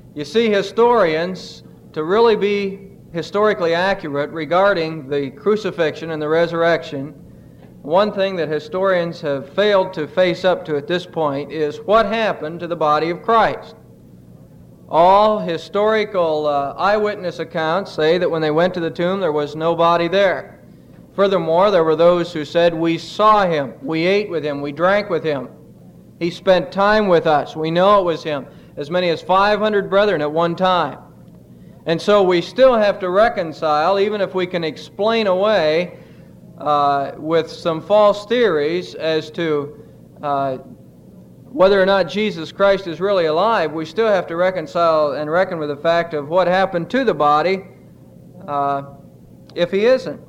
You see, historians, to really be historically accurate regarding the crucifixion and the resurrection, one thing that historians have failed to face up to at this point is what happened to the body of Christ. All historical eyewitness accounts say that when they went to the tomb, there was nobody there. Furthermore, there were those who said, "We saw him, we ate with him, we drank with him. He spent time with us, we know it was him." As many as 500 brethren at one time. And so we still have to reconcile, even if we can explain away with some false theories as to whether or not Jesus Christ is really alive, we still have to reconcile and reckon with the fact of what happened to the body if he isn't.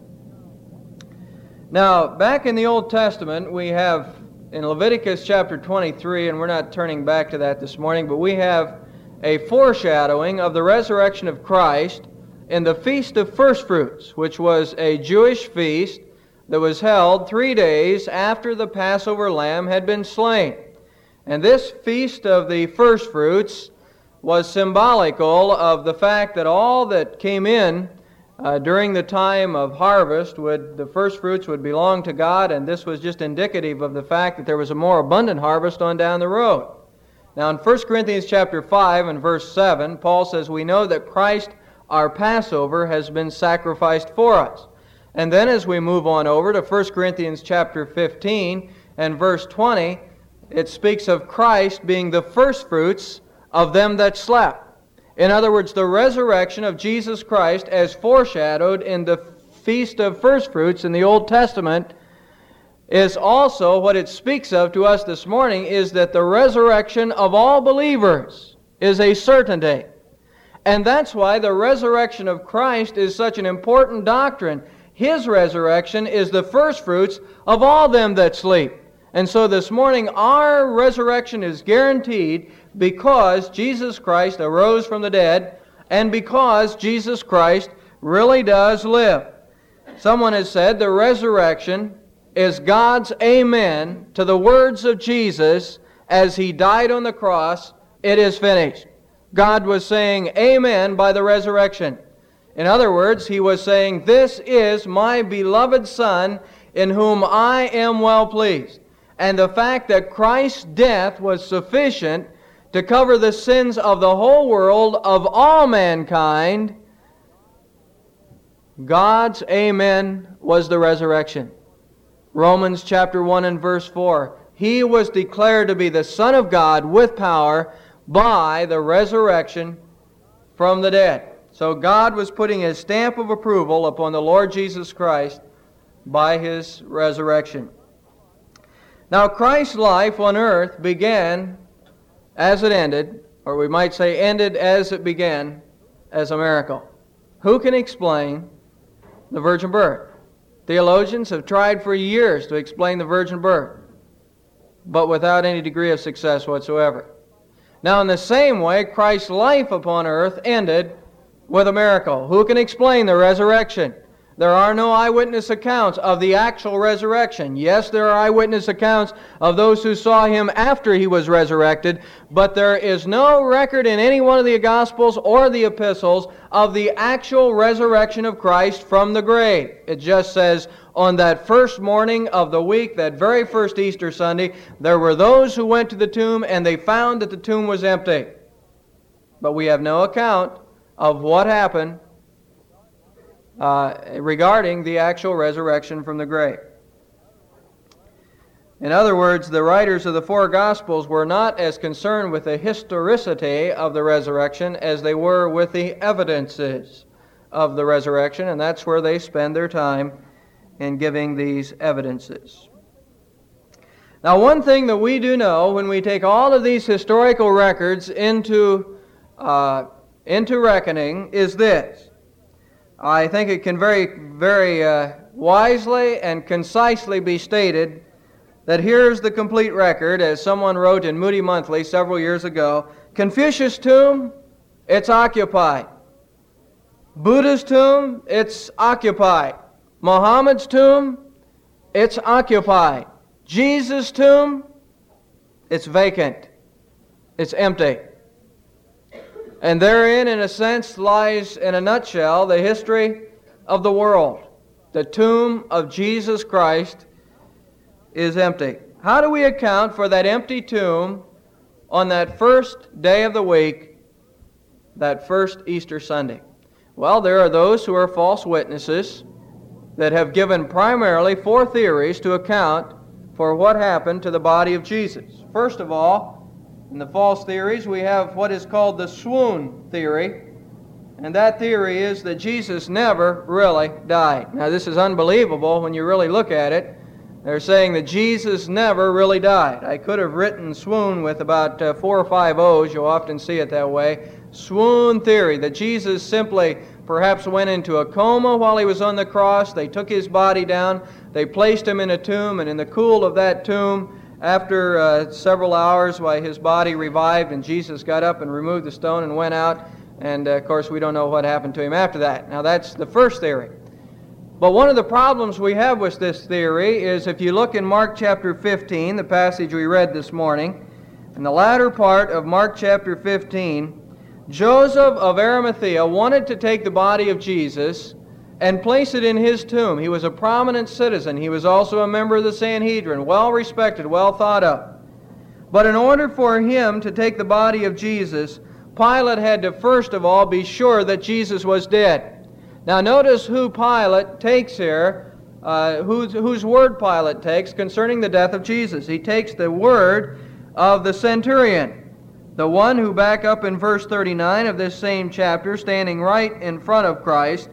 Now, back in the Old Testament, we have in Leviticus chapter 23, and we're not turning back to that this morning, but we have a foreshadowing of the resurrection of Christ in the Feast of First Fruits, which was a Jewish feast that was held 3 days after the Passover lamb had been slain. And this Feast of the First Fruits was symbolical of the fact that all that came in during the time of harvest, the first fruits would belong to God, and this was just indicative of the fact that there was a more abundant harvest on down the road. Now in 1 Corinthians chapter 5 and verse 7, Paul says, "We know that Christ, our Passover, has been sacrificed for us." And then as we move on over to 1 Corinthians chapter 15 and verse 20, it speaks of Christ being the first fruits of them that slept. In other words, the resurrection of Jesus Christ, as foreshadowed in the Feast of First Fruits in the Old Testament, is also what it speaks of to us this morning, is that the resurrection of all believers is a certainty. And that's why the resurrection of Christ is such an important doctrine. His resurrection is the first fruits of all them that sleep. And so this morning, our resurrection is guaranteed because Jesus Christ arose from the dead and because Jesus Christ really does live. Someone has said the resurrection is God's amen to the words of Jesus as He died on the cross, "It is finished." God was saying amen by the resurrection. In other words, He was saying, "This is my beloved Son in whom I am well pleased." And the fact that Christ's death was sufficient to cover the sins of the whole world, of all mankind, God's amen was the resurrection. Romans chapter 1 and verse 4, He was declared to be the Son of God with power by the resurrection from the dead. So God was putting His stamp of approval upon the Lord Jesus Christ by His resurrection. Now, Christ's life on earth began as it ended, or we might say ended as it began, as a miracle. Who can explain the virgin birth? Theologians have tried for years to explain the virgin birth, but without any degree of success whatsoever. Now, in the same way, Christ's life upon earth ended with a miracle. Who can explain the resurrection? There are no eyewitness accounts of the actual resurrection. Yes, there are eyewitness accounts of those who saw Him after He was resurrected, but there is no record in any one of the Gospels or the epistles of the actual resurrection of Christ from the grave. It just says, on that first morning of the week, that very first Easter Sunday, there were those who went to the tomb and they found that the tomb was empty. But we have no account of what happened regarding the actual resurrection from the grave. In other words, the writers of the four Gospels were not as concerned with the historicity of the resurrection as they were with the evidences of the resurrection, and that's where they spend their time in giving these evidences. Now, one thing that we do know when we take all of these historical records into reckoning is this. I think it can very wisely and concisely be stated that here's the complete record, as someone wrote in Moody Monthly several years ago. Confucius' tomb, it's occupied. Buddha's tomb, it's occupied. Muhammad's tomb, it's occupied. Jesus' tomb, it's vacant. It's empty. And therein, in a sense, lies, in a nutshell, the history of the world. The tomb of Jesus Christ is empty. How do we account for that empty tomb on that first day of the week, that first Easter Sunday? Well, there are those who are false witnesses that have given primarily 4 theories to account for what happened to the body of Jesus. First of all, in the false theories, we have what is called the swoon theory. And that theory is that Jesus never really died. Now, this is unbelievable when you really look at it. They're saying that Jesus never really died. I could have written swoon with about 4 or 5 O's. You'll often see it that way. Swoon theory, that Jesus simply perhaps went into a coma while he was on the cross. They took his body down. They placed him in a tomb, and in the cool of that tomb, after several hours, why his body revived, and Jesus got up and removed the stone and went out. And, of course, we don't know what happened to him after that. Now, that's the first theory. But one of the problems we have with this theory is if you look in Mark chapter 15, the passage we read this morning, in the latter part of Mark chapter 15, Joseph of Arimathea wanted to take the body of Jesus and place it in his tomb. He was a prominent citizen. He was also a member of the Sanhedrin, well respected, well thought of. But in order for him to take the body of Jesus, Pilate had to first of all be sure that Jesus was dead. Now notice who Pilate takes here, whose word Pilate takes concerning the death of Jesus. He takes the word of the centurion, the one who, back up in verse 39 of this same chapter, standing right in front of Christ.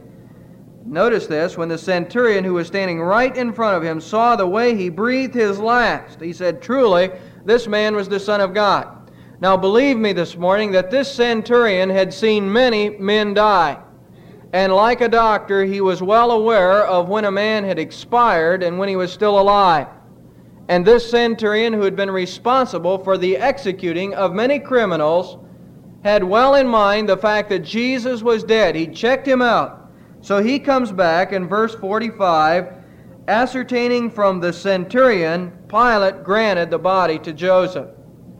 Notice this, when the centurion who was standing right in front of him saw the way he breathed his last, he said, "Truly, this man was the Son of God." Now believe me this morning that this centurion had seen many men die. And like a doctor, he was well aware of when a man had expired and when he was still alive. And this centurion, who had been responsible for the executing of many criminals, had well in mind the fact that Jesus was dead. He checked him out. So he comes back in verse 45, ascertaining from the centurion, Pilate granted the body to Joseph.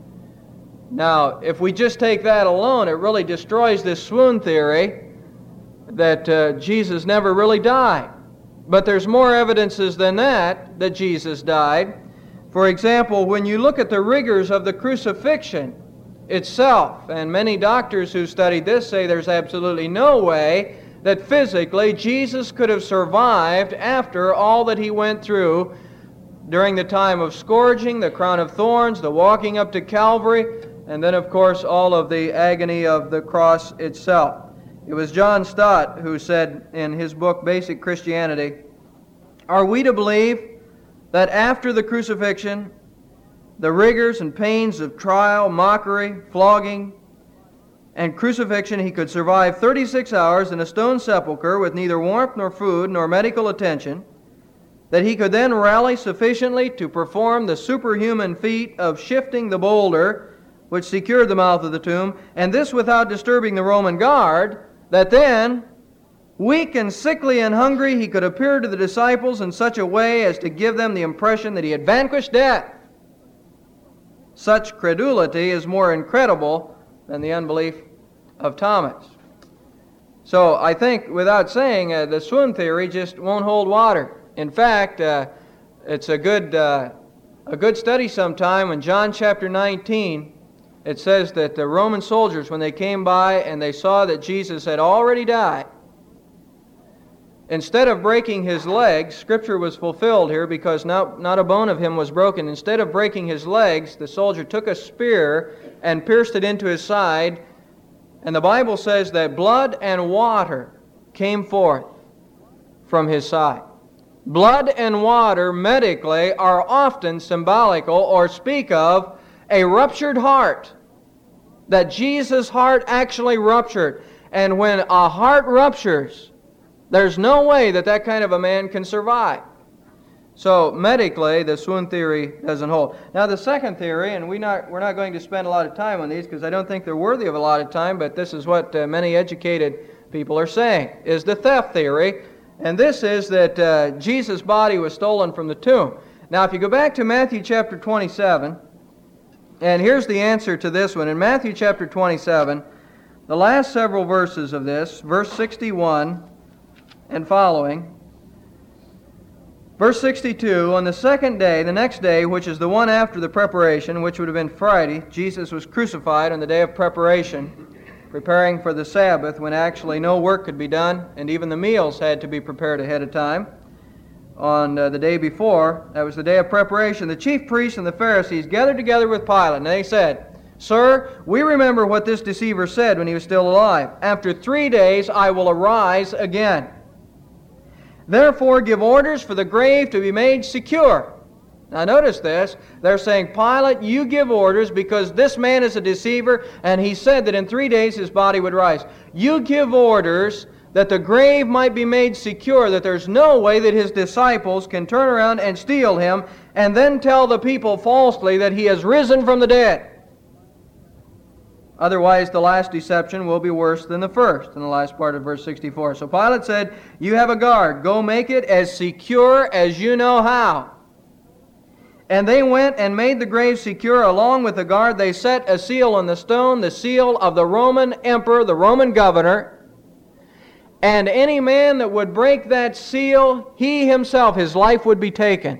Now, if we just take that alone, it really destroys this swoon theory that Jesus never really died. But there's more evidences than that Jesus died. For example, when you look at the rigors of the crucifixion itself, and many doctors who studied this say there's absolutely no way that physically Jesus could have survived after all that he went through during the time of scourging, the crown of thorns, the walking up to Calvary, and then, of course, all of the agony of the cross itself. It was John Stott who said in his book, Basic Christianity, "Are we to believe that after the crucifixion, the rigors and pains of trial, mockery, flogging, and crucifixion, he could survive 36 hours in a stone sepulchre with neither warmth nor food nor medical attention, that he could then rally sufficiently to perform the superhuman feat of shifting the boulder which secured the mouth of the tomb, and this without disturbing the Roman guard, that then, weak and sickly and hungry, he could appear to the disciples in such a way as to give them the impression that he had vanquished death. Such credulity is more incredible than the unbelief of Thomas." So I think, without saying, the swoon theory just won't hold water. In fact, it's a good study sometime. In John chapter 19, it says that the Roman soldiers, when they came by and they saw that Jesus had already died, instead of breaking his legs, Scripture was fulfilled here because not a bone of him was broken. Instead of breaking his legs, the soldier took a spear and pierced it into his side, and the Bible says that blood and water came forth from his side. Blood and water medically are often symbolical or speak of a ruptured heart, that Jesus' heart actually ruptured. And when a heart ruptures, there's no way that kind of a man can survive. So medically, the swoon theory doesn't hold. Now the second theory, and we're not going to spend a lot of time on these because I don't think they're worthy of a lot of time, but this is what many educated people are saying, is the theft theory. And this is that Jesus' body was stolen from the tomb. Now if you go back to Matthew chapter 27, and here's the answer to this one. In Matthew chapter 27, The last several verses of this, verse 61 and following. Verse 62, on the second day, the next day, which is the one after the preparation, which would have been Friday, Jesus was crucified on the day of preparation, preparing for the Sabbath when actually no work could be done, and even the meals had to be prepared ahead of time. On the day before, that was the day of preparation, the chief priests and the Pharisees gathered together with Pilate, and they said, "Sir, we remember what this deceiver said when he was still alive. After 3 days I will arise again. Therefore give orders for the grave to be made secure." Now notice this. They're saying, "Pilate, you give orders because this man is a deceiver, and he said that in 3 days his body would rise. You give orders that the grave might be made secure, that there's no way that his disciples can turn around and steal him and then tell the people falsely that he has risen from the dead. Otherwise, the last deception will be worse than the first," in the last part of verse 64. So Pilate said, "You have a guard. Go make it as secure as you know how." And they went and made the grave secure. Along with the guard, they set a seal on the stone, the seal of the Roman emperor, the Roman governor. And any man that would break that seal, he himself, his life would be taken.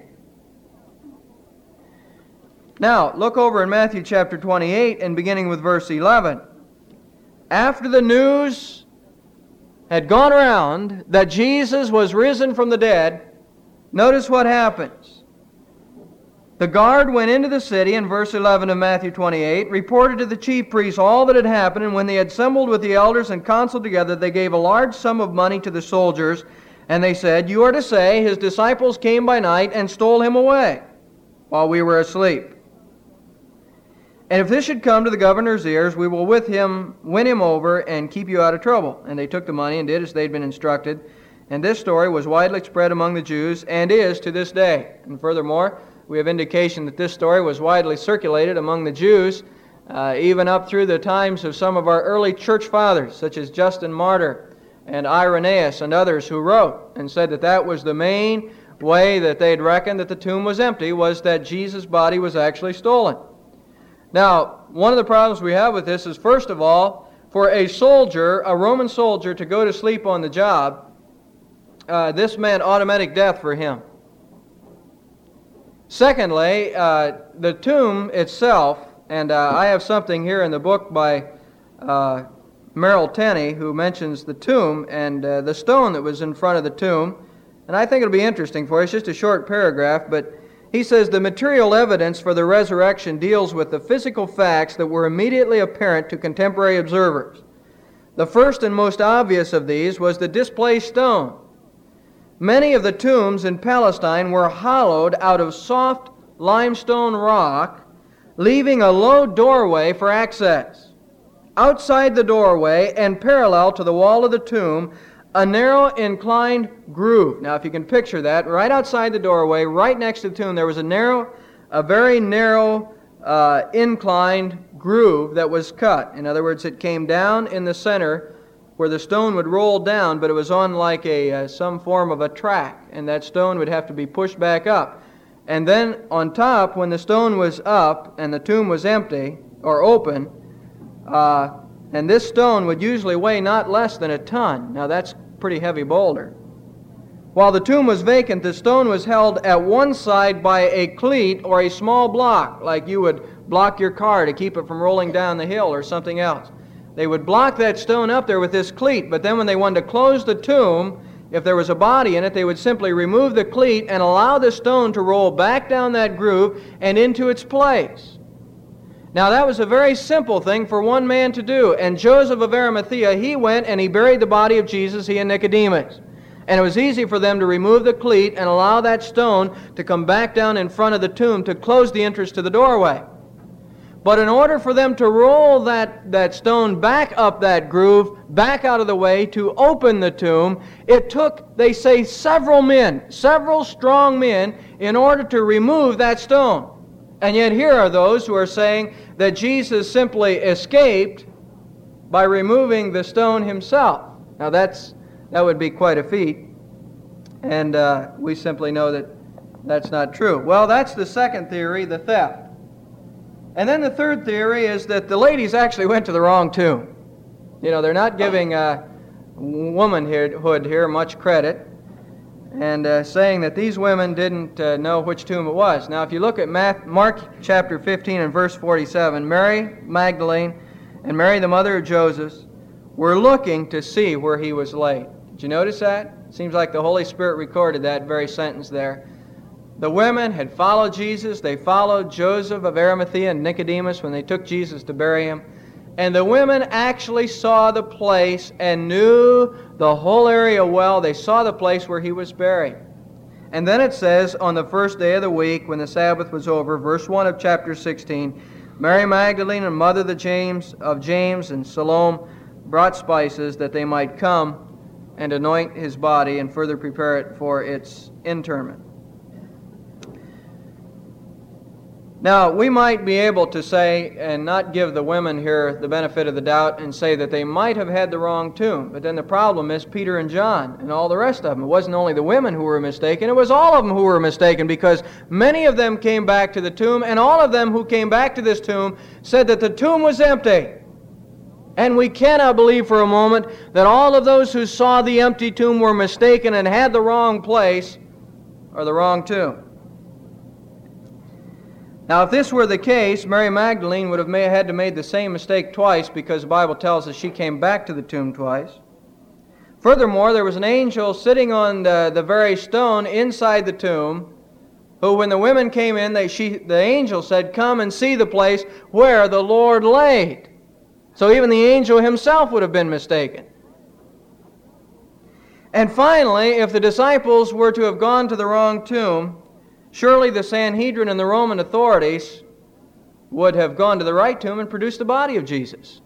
Now, look over in Matthew chapter 28 and beginning with verse 11. After the news had gone around that Jesus was risen from the dead, notice what happens. The guard went into the city, in verse 11 of Matthew 28, reported to the chief priests all that had happened, and when they had assembled with the elders and council together, they gave a large sum of money to the soldiers, and they said, "You are to say, his disciples came by night and stole him away while we were asleep. And if this should come to the governor's ears, we will with him win him over and keep you out of trouble." And they took the money and did as they'd been instructed. And this story was widely spread among the Jews and is to this day. And furthermore, we have indication that this story was widely circulated among the Jews, even up through the times of some of our early church fathers, such as Justin Martyr and Irenaeus and others who wrote and said that that was the main way that they'd reckoned that the tomb was empty, was that Jesus' body was actually stolen. Now, one of the problems we have with this is, first of all, for a soldier, a Roman soldier, to go to sleep on the job, this meant automatic death for him. Secondly, the tomb itself, and I have something here in the book by Merrill Tenney, who mentions the tomb and the stone that was in front of the tomb, and I think it'll be interesting for you. It's just a short paragraph, but he says, "The material evidence for the resurrection deals with the physical facts that were immediately apparent to contemporary observers. The first and most obvious of these was the displaced stone. Many of the tombs in Palestine were hollowed out of soft limestone rock, leaving a low doorway for access. Outside the doorway and parallel to the wall of the tomb, a narrow inclined groove." Now, if you can picture that, right outside the doorway, right next to the tomb, there was a very narrow inclined groove that was cut. In other words, it came down in the center where the stone would roll down, but it was on like some form of a track, and that stone would have to be pushed back up. And then on top, when the stone was up and the tomb was empty or open, and this stone would usually weigh not less than a ton. Now that's a pretty heavy boulder. While the tomb was vacant, the stone was held at one side by a cleat or a small block, like you would block your car to keep it from rolling down the hill or something else. They would block that stone up there with this cleat, but then when they wanted to close the tomb, if there was a body in it, they would simply remove the cleat and allow the stone to roll back down that groove and into its place. Now that was a very simple thing for one man to do, and Joseph of Arimathea, he went and he buried the body of Jesus, he and Nicodemus. And it was easy for them to remove the cleat and allow that stone to come back down in front of the tomb to close the entrance to the doorway. But in order for them to roll that stone back up that groove, back out of the way to open the tomb, it took, they say, several strong men, in order to remove that stone. And yet here are those who are saying that Jesus simply escaped by removing the stone himself. Now that would be quite a feat, and we simply know that that's not true. Well, that's the second theory, the theft. And then the third theory is that the ladies actually went to the wrong tomb. You know, they're not giving womanhood here much credit, and saying that these women didn't know which tomb it was. Now, if you look at Mark chapter 15 and verse 47, Mary Magdalene and Mary, the mother of Joseph, were looking to see where he was laid. Did you notice that? Seems like the Holy Spirit recorded that very sentence there. The women had followed Jesus. They followed Joseph of Arimathea and Nicodemus when they took Jesus to bury him. And the women actually saw the place and knew the whole area well. They saw the place where he was buried. And then it says, on the first day of the week, when the Sabbath was over, verse 1 of chapter 16, Mary Magdalene and mother of James and Salome brought spices that they might come and anoint his body and further prepare it for its interment. Now, we might be able to say, and not give the women here the benefit of the doubt, and say that they might have had the wrong tomb. But then the problem is Peter and John and all the rest of them. It wasn't only the women who were mistaken, it was all of them who were mistaken, because many of them came back to the tomb, and all of them who came back to this tomb said that the tomb was empty. And we cannot believe for a moment that all of those who saw the empty tomb were mistaken and had the wrong place or the wrong tomb. Now, if this were the case, Mary Magdalene would have had to make the same mistake twice, because the Bible tells us she came back to the tomb twice. Furthermore, there was an angel sitting on the very stone inside the tomb, who, when the women came in, the angel said, "Come and see the place where the Lord laid." So even the angel himself would have been mistaken. And finally, if the disciples were to have gone to the wrong tomb, surely the Sanhedrin and the Roman authorities would have gone to the right tomb and produced the body of Jesus.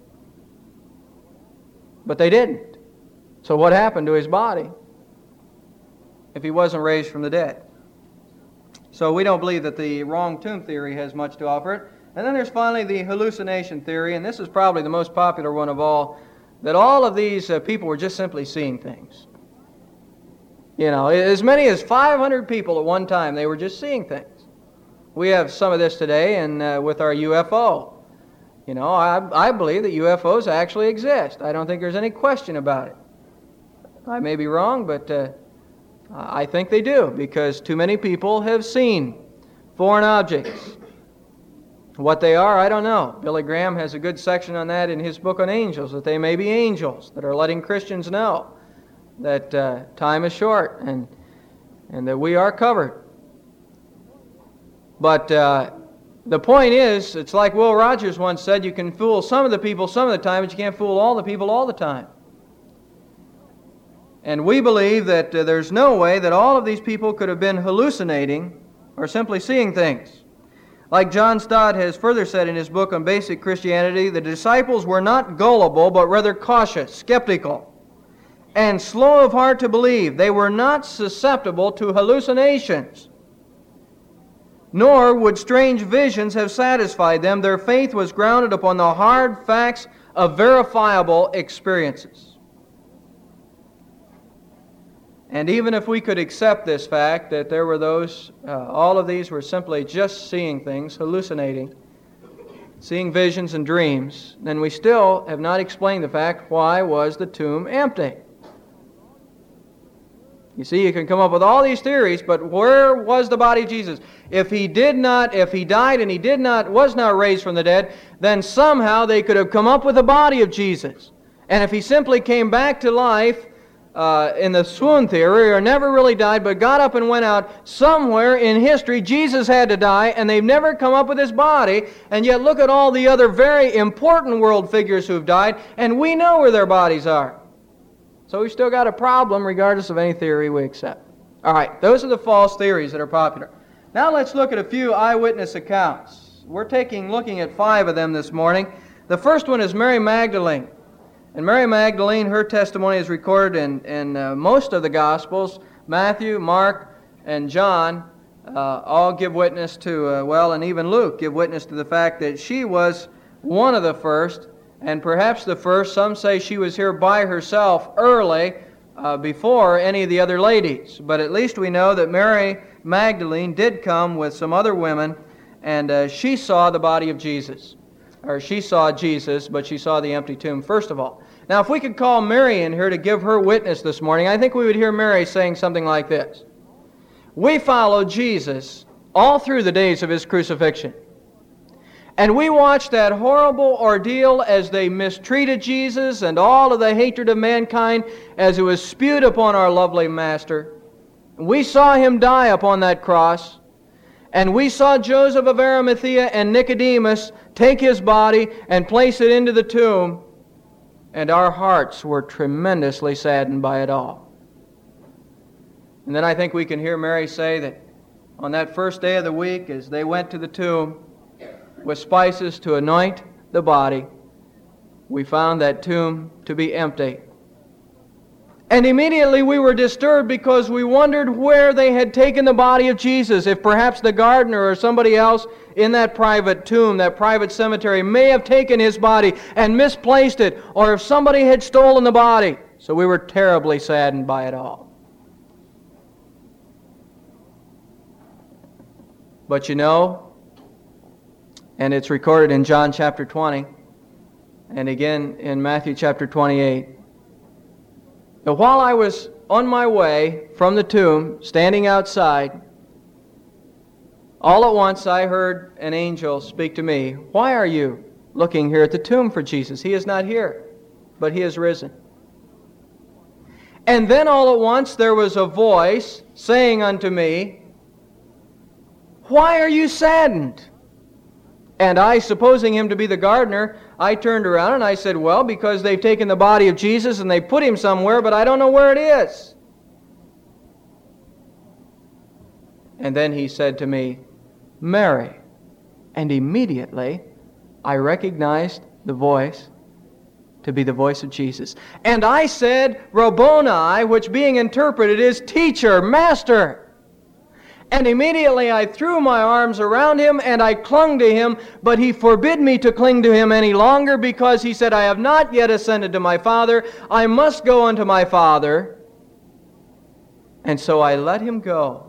But they didn't. So what happened to his body if he wasn't raised from the dead? So we don't believe that the wrong tomb theory has much to offer it. And then there's finally the hallucination theory, and this is probably the most popular one of all, that all of these people were just simply seeing things. You know, as many as 500 people at one time, they were just seeing things. We have some of this today and with our UFO. You know, I believe that UFOs actually exist. I don't think there's any question about it. I may be wrong, but I think they do, because too many people have seen foreign objects. What they are, I don't know. Billy Graham has a good section on that in his book on angels, that they may be angels that are letting Christians know that time is short and that we are covered. But the point is, it's like Will Rogers once said, you can fool some of the people some of the time, but you can't fool all the people all the time. And we believe that there's no way that all of these people could have been hallucinating or simply seeing things. Like John Stott has further said in his book on Basic Christianity, the disciples were not gullible, but rather cautious, skeptical, and slow of heart to believe. They were not susceptible to hallucinations, nor would strange visions have satisfied them. Their faith was grounded upon the hard facts of verifiable experiences. And even if we could accept this fact that there were those, all of these were simply just seeing things, hallucinating, seeing visions and dreams, then we still have not explained the fact, why was the tomb empty? You see, you can come up with all these theories, but where was the body of Jesus? If he died and he was not raised from the dead, then somehow they could have come up with the body of Jesus. And if he simply came back to life, in the swoon theory, or never really died, but got up and went out, somewhere in history Jesus had to die, and they've never come up with his body. And yet look at all the other very important world figures who've died, and we know where their bodies are. So we've still got a problem regardless of any theory we accept. All right, those are the false theories that are popular. Now let's look at a few eyewitness accounts. We're looking at 5 of them this morning. The first one is Mary Magdalene. And Mary Magdalene, her testimony is recorded in most of the Gospels. Matthew, Mark, and John all give witness to, and even Luke give witness to the fact that she was one of the first, and perhaps the first. Some say she was here by herself early, before any of the other ladies. But at least we know that Mary Magdalene did come with some other women, and she saw the body of Jesus. or she saw Jesus, but she saw the empty tomb first of all. Now, if we could call Mary in here to give her witness this morning, I think we would hear Mary saying something like this. We followed Jesus all through the days of His crucifixion. And we watched that horrible ordeal as they mistreated Jesus and all of the hatred of mankind as it was spewed upon our lovely Master. We saw Him die upon that cross. And we saw Joseph of Arimathea and Nicodemus take His body and place it into the tomb. And our hearts were tremendously saddened by it all. And then I think we can hear Mary say that on that first day of the week, as they went to the tomb with spices to anoint the body, we found that tomb to be empty. And immediately we were disturbed because we wondered where they had taken the body of Jesus. If perhaps the gardener or somebody else in that private tomb, that private cemetery, may have taken His body and misplaced it, or if somebody had stolen the body. So we were terribly saddened by it all. But you know, and it's recorded in John chapter 20, and again in Matthew chapter 28, that while I was on my way from the tomb, standing outside, all at once I heard an angel speak to me, "Why are you looking here at the tomb for Jesus? He is not here, but He is risen." And then all at once there was a voice saying unto me, "Why are you saddened?" And I, supposing him to be the gardener, I turned around and I said, "Well, because they've taken the body of Jesus and they put Him somewhere, but I don't know where it is." And then he said to me, "Mary." And immediately I recognized the voice to be the voice of Jesus. And I said, "Rabboni," which being interpreted is teacher, master. And immediately I threw my arms around Him and I clung to Him, but He forbid me to cling to Him any longer because He said, "I have not yet ascended to my Father. I must go unto my Father." And so I let Him go.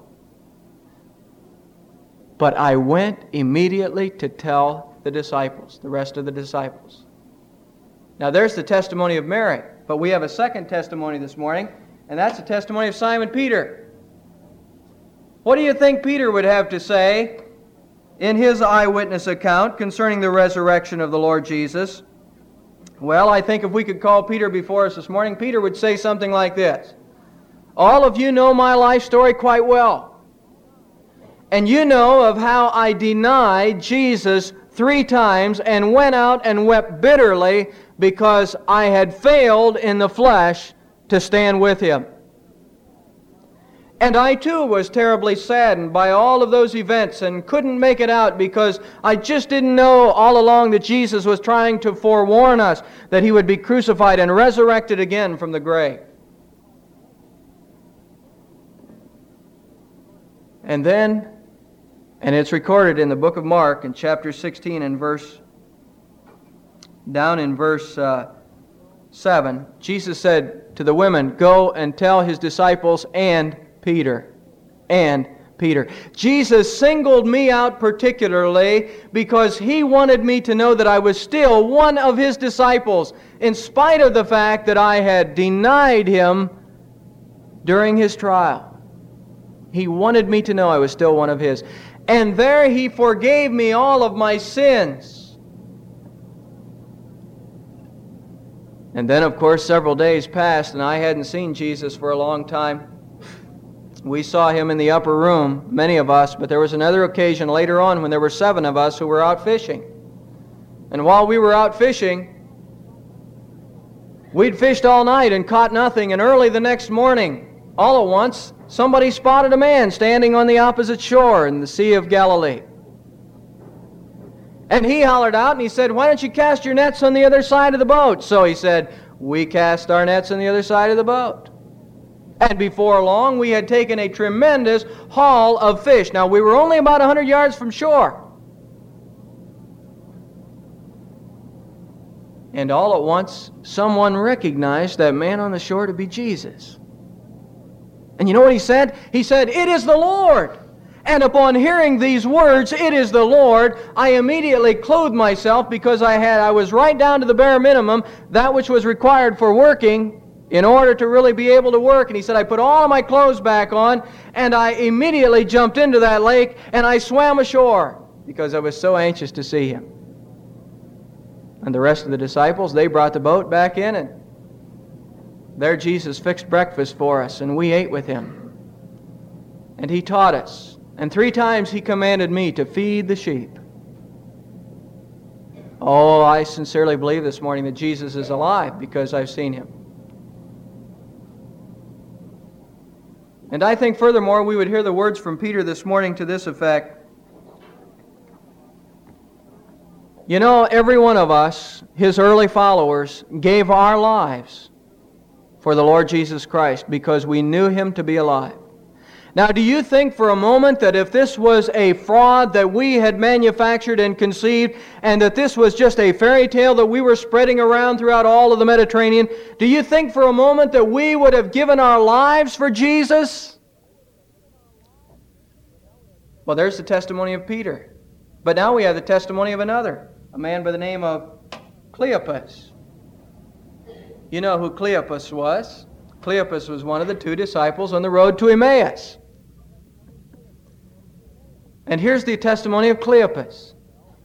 But I went immediately to tell the disciples, the rest of the disciples. Now there's the testimony of Mary, but we have a second testimony this morning, and that's the testimony of Simon Peter. What do you think Peter would have to say in his eyewitness account concerning the resurrection of the Lord Jesus? Well, I think if we could call Peter before us this morning, Peter would say something like this. All of you know my life story quite well. And you know of how I denied Jesus 3 times and went out and wept bitterly because I had failed in the flesh to stand with Him. And I too was terribly saddened by all of those events and couldn't make it out because I just didn't know all along that Jesus was trying to forewarn us that He would be crucified and resurrected again from the grave. And then, and it's recorded in the book of Mark in chapter 16 and down in verse 7, Jesus said to the women, "Go and tell His disciples and Peter. Jesus singled me out particularly because He wanted me to know that I was still one of His disciples, in spite of the fact that I had denied Him during His trial. He wanted me to know I was still one of His. And there He forgave me all of my sins. And then, of course, several days passed, and I hadn't seen Jesus for a long time. We saw Him in the upper room, many of us, but there was another occasion later on when there were 7 of us who were out fishing. And while we were out fishing, we'd fished all night and caught nothing, and early the next morning, all at once, somebody spotted a man standing on the opposite shore in the Sea of Galilee. And he hollered out and he said, "Why don't you cast your nets on the other side of the boat?" So he said, we cast our nets on the other side of the boat. And before long, we had taken a tremendous haul of fish. Now, we were only about 100 yards from shore. And all at once, someone recognized that man on the shore to be Jesus. And you know what he said? He said, "It is the Lord." And upon hearing these words, "It is the Lord," I immediately clothed myself, because I was right down to the bare minimum, that which was required for working, in order to really be able to work. And he said, I put all of my clothes back on, and I immediately jumped into that lake, and I swam ashore, because I was so anxious to see him. And the rest of the disciples, they brought the boat back in, and there Jesus fixed breakfast for us, and we ate with him. And he taught us. And 3 times he commanded me to feed the sheep. Oh, I sincerely believe this morning that Jesus is alive, because I've seen him. And I think furthermore we would hear the words from Peter this morning to this effect. You know, every one of us, his early followers, gave our lives for the Lord Jesus Christ because we knew him to be alive. Now, do you think for a moment that if this was a fraud that we had manufactured and conceived, and that this was just a fairy tale that we were spreading around throughout all of the Mediterranean, do you think for a moment that we would have given our lives for Jesus? Well, there's the testimony of Peter. But now we have the testimony of another, a man by the name of Cleopas. You know who Cleopas was. Cleopas was one of the 2 disciples on the road to Emmaus. And here's the testimony of Cleopas.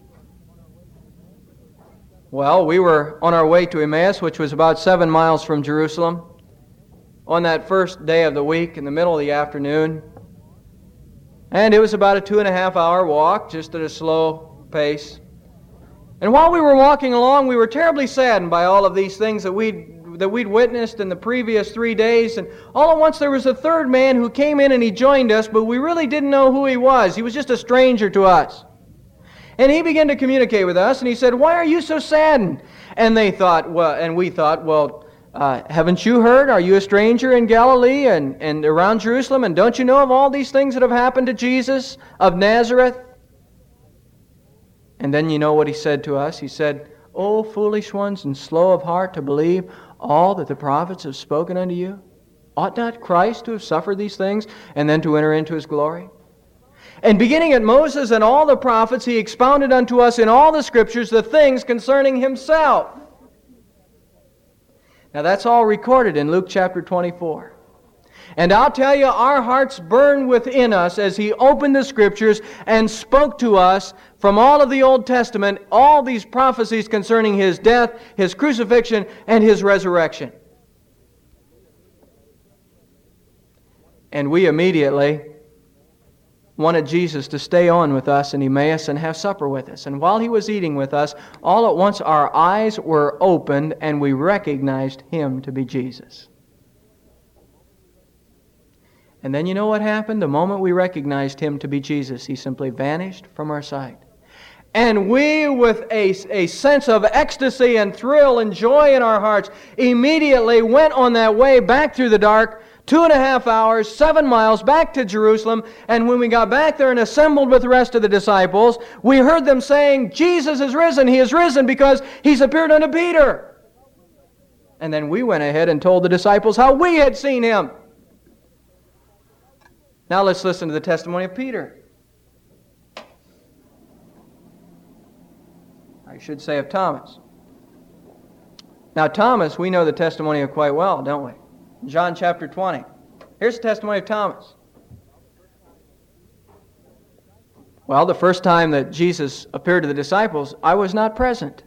Well, we were on our way to Emmaus, which was about 7 miles from Jerusalem, on that first day of the week in the middle of the afternoon. And it was about a 2.5-hour walk, just at a slow pace. And while we were walking along, we were terribly saddened by all of these things that we'd witnessed in the previous 3 days. And all at once there was a third man who came in and he joined us, but we really didn't know who he was. He was just a stranger to us. And he began to communicate with us, and he said, "Why are you so saddened?" And we thought, well, haven't you heard? Are you a stranger in Galilee and around Jerusalem? And don't you know of all these things that have happened to Jesus of Nazareth? And then you know what he said to us. He said, "O foolish ones and slow of heart to believe all that the prophets have spoken unto you? Ought not Christ to have suffered these things and then to enter into his glory?" And beginning at Moses and all the prophets, he expounded unto us in all the Scriptures the things concerning himself. Now that's all recorded in Luke chapter 24. And I'll tell you, our hearts burned within us as he opened the Scriptures and spoke to us from all of the Old Testament, all these prophecies concerning his death, his crucifixion, and his resurrection. And we immediately wanted Jesus to stay on with us in Emmaus and have supper with us. And while he was eating with us, all at once our eyes were opened and we recognized him to be Jesus. And then you know what happened? The moment we recognized him to be Jesus, he simply vanished from our sight. And we, with a sense of ecstasy and thrill and joy in our hearts, immediately went on that way back through the dark, 2.5 hours, 7 miles, back to Jerusalem. And when we got back there and assembled with the rest of the disciples, we heard them saying, "Jesus is risen. He is risen because he's appeared unto Peter." And then we went ahead and told the disciples how we had seen him. Now let's listen to the testimony of Peter. I should say of Thomas. Now Thomas, we know the testimony of quite well, don't we? John chapter 20. Here's the testimony of Thomas. Well, the first time that Jesus appeared to the disciples, I was not present.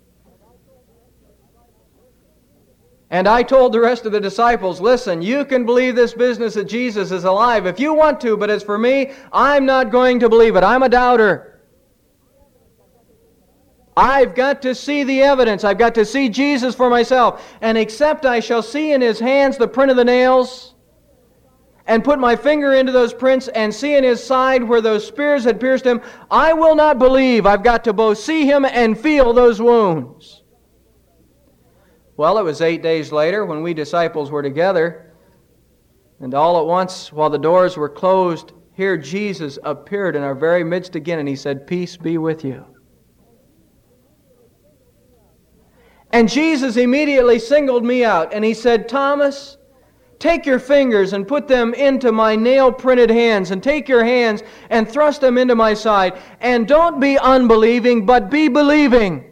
And I told the rest of the disciples, "Listen, you can believe this business that Jesus is alive if you want to, but as for me, I'm not going to believe it. I'm a doubter. I've got to see the evidence. I've got to see Jesus for myself. And except I shall see in his hands the print of the nails, and put my finger into those prints and see in his side where those spears had pierced him, I will not believe." I've got to both see him and feel those wounds. Well, it was 8 days later when we disciples were together, and all at once, while the doors were closed, here Jesus appeared in our very midst again, and he said, "Peace be with you." And Jesus immediately singled me out, and he said, "Thomas, take your fingers and put them into my nail-printed hands, and take your hands and thrust them into my side. And don't be unbelieving, but be believing.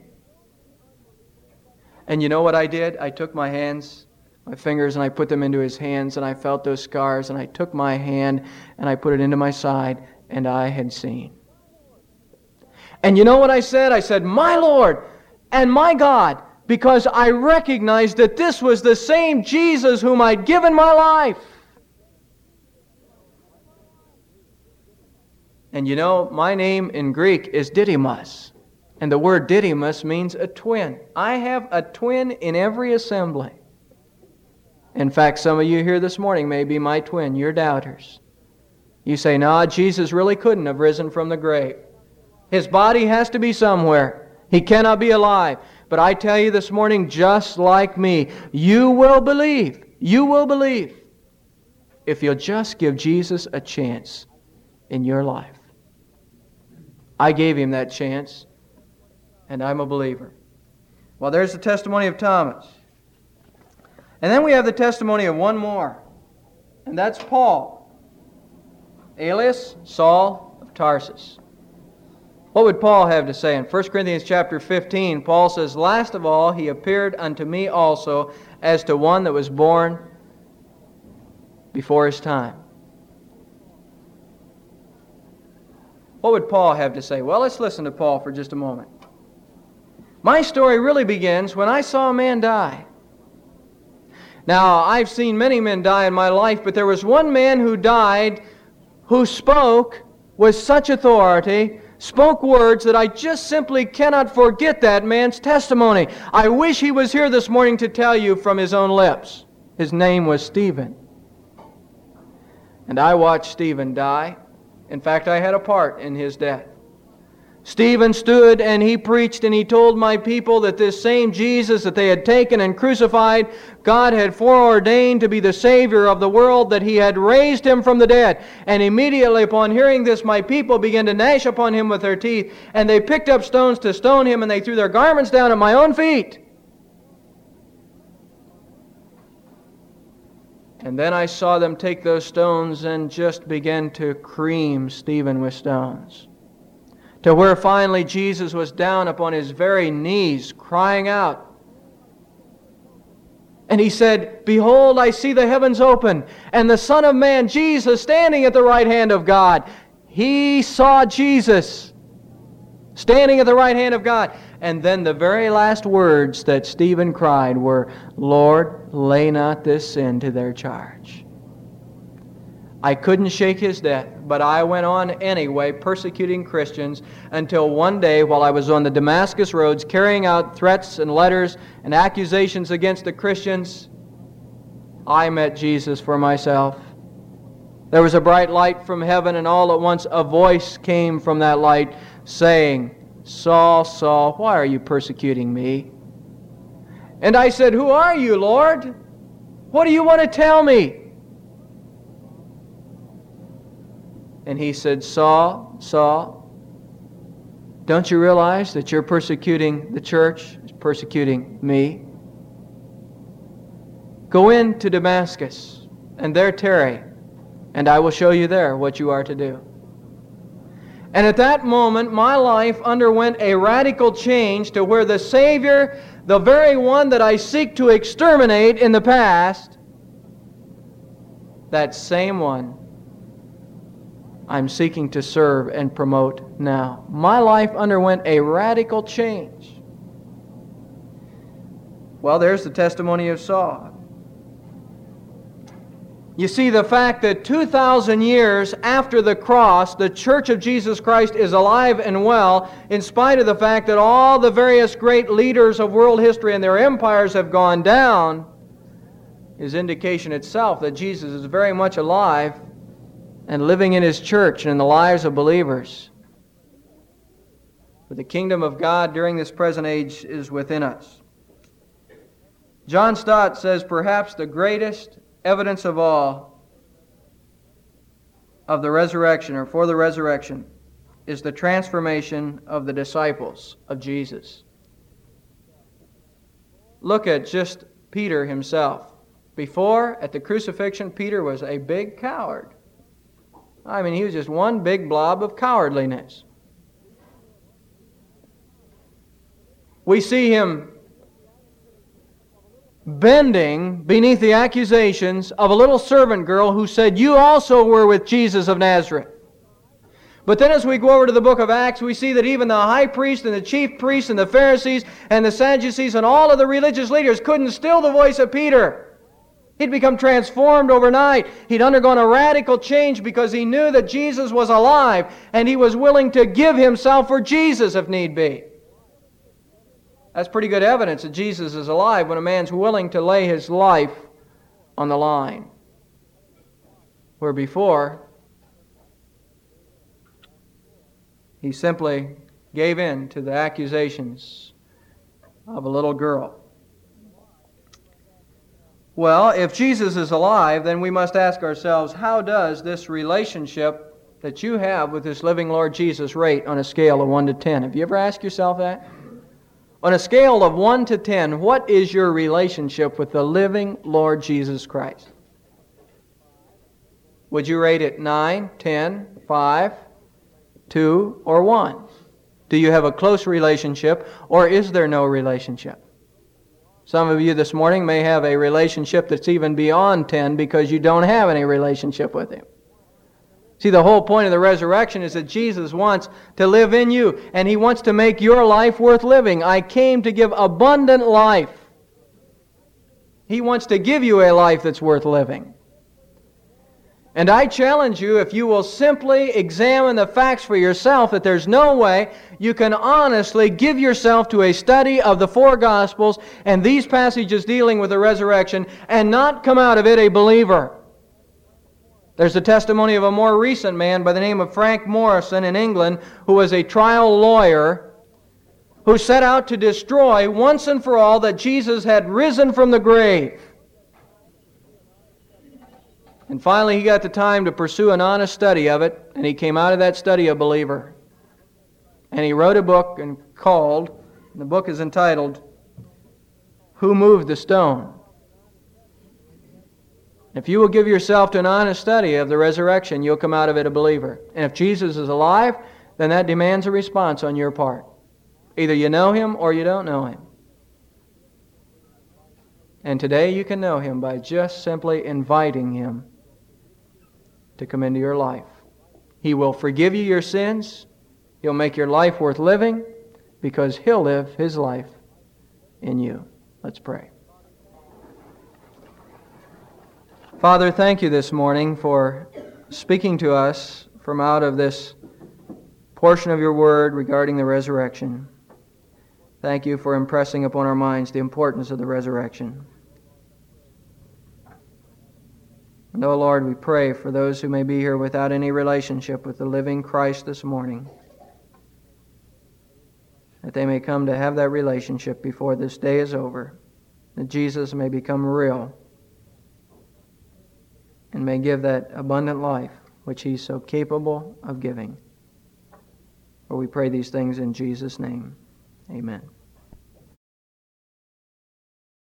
And you know what I did? I took my hands, my fingers, and I put them into his hands, and I felt those scars, and I took my hand and I put it into my side, and I had seen. And you know what I said? I said, "My Lord and my God," because I recognized that this was the same Jesus whom I'd given my life. And you know, my name in Greek is Didymus. And the word Didymus means a twin. I have a twin in every assembly. In fact, some of you here this morning may be my twin. You're doubters. You say, "No, Jesus really couldn't have risen from the grave. His body has to be somewhere. He cannot be alive." But I tell you this morning, just like me, you will believe. You will believe if you'll just give Jesus a chance in your life. I gave him that chance, and I'm a believer. Well, there's the testimony of Thomas. And then we have the testimony of one more, and that's Paul, alias Saul of Tarsus. What would Paul have to say? In 1 Corinthians chapter 15, Paul says, "Last of all, he appeared unto me also as to one that was born before his time." What would Paul have to say? Well, let's listen to Paul for just a moment. My story really begins when I saw a man die. Now, I've seen many men die in my life, but there was one man who died who spoke with such authority, spoke words that I just simply cannot forget that man's testimony. I wish he was here this morning to tell you from his own lips. His name was Stephen. And I watched Stephen die. In fact, I had a part in his death. Stephen stood and he preached and he told my people that this same Jesus that they had taken and crucified, God had foreordained to be the Savior of the world, that He had raised Him from the dead. And immediately upon hearing this, my people began to gnash upon Him with their teeth, and they picked up stones to stone Him, and they threw their garments down at my own feet. And then I saw them take those stones and just begin to cream Stephen with stones, to where finally Jesus was down upon His very knees, crying out. And He said, "Behold, I see the heavens open, and the Son of Man, Jesus, standing at the right hand of God." He saw Jesus standing at the right hand of God. And then the very last words that Stephen cried were, "Lord, lay not this sin to their charge." I couldn't shake his death, but I went on anyway persecuting Christians until one day, while I was on the Damascus roads carrying out threats and letters and accusations against the Christians, I met Jesus for myself. There was a bright light from heaven, and all at once a voice came from that light saying, "Saul, Saul, why are you persecuting me?" And I said, "Who are you, Lord? What do you want to tell me?" And He said, "Saul, Saul, don't you realize that you're persecuting the church, persecuting me? Go into Damascus, and there tarry, and I will show you there what you are to do." And at that moment, my life underwent a radical change to where the Savior, the very one that I seek to exterminate in the past, that same one I'm seeking to serve and promote now. My life underwent a radical change. Well, there's the testimony of Saul. You see, the fact that 2,000 years after the cross, the Church of Jesus Christ is alive and well, in spite of the fact that all the various great leaders of world history and their empires have gone down, is indication itself that Jesus is very much alive and living in His church and in the lives of believers. But the kingdom of God during this present age is within us. John Stott says, perhaps the greatest evidence of all of the resurrection, or for the resurrection, is the transformation of the disciples of Jesus. Look at just Peter himself. Before, at the crucifixion, Peter was a big coward. I mean, he was just one big blob of cowardliness. We see him bending beneath the accusations of a little servant girl who said, "You also were with Jesus of Nazareth." But then as we go over to the book of Acts, we see that even the high priest and the chief priests and the Pharisees and the Sadducees and all of the religious leaders couldn't still the voice of Peter. He'd become transformed overnight. He'd undergone a radical change because he knew that Jesus was alive and he was willing to give himself for Jesus if need be. That's pretty good evidence that Jesus is alive when a man's willing to lay his life on the line. Where before, he simply gave in to the accusations of a little girl. Well, if Jesus is alive, then we must ask ourselves, how does this relationship that you have with this living Lord Jesus rate on a scale of 1 to 10? Have you ever asked yourself that? On a scale of 1 to 10, what is your relationship with the living Lord Jesus Christ? Would you rate it 9, 10, 5, 2, or 1? Do you have a close relationship, or is there no relationship? Some of you this morning may have a relationship that's even beyond 10 because you don't have any relationship with Him. See, the whole point of the resurrection is that Jesus wants to live in you, and He wants to make your life worth living. I came to give abundant life. He wants to give you a life that's worth living. And I challenge you, if you will simply examine the facts for yourself, that there's no way you can honestly give yourself to a study of the four Gospels and these passages dealing with the resurrection and not come out of it a believer. There's the testimony of a more recent man by the name of Frank Morrison in England, who was a trial lawyer who set out to destroy once and for all that Jesus had risen from the grave. And finally he got the time to pursue an honest study of it, and he came out of that study a believer. And he wrote a book and the book is entitled, Who Moved the Stone? If you will give yourself to an honest study of the resurrection, you'll come out of it a believer. And if Jesus is alive, then that demands a response on your part. Either you know Him or you don't know Him. And today you can know Him by just simply inviting Him to come into your life. He will forgive you your sins. He'll make your life worth living because He'll live His life in you. Let's pray. Father, thank you this morning for speaking to us from out of this portion of your word regarding the resurrection. Thank you for impressing upon our minds the importance of the resurrection. And, oh Lord, we pray for those who may be here without any relationship with the living Christ this morning, that they may come to have that relationship before this day is over, that Jesus may become real and may give that abundant life which He's so capable of giving. For we pray these things in Jesus' name. Amen.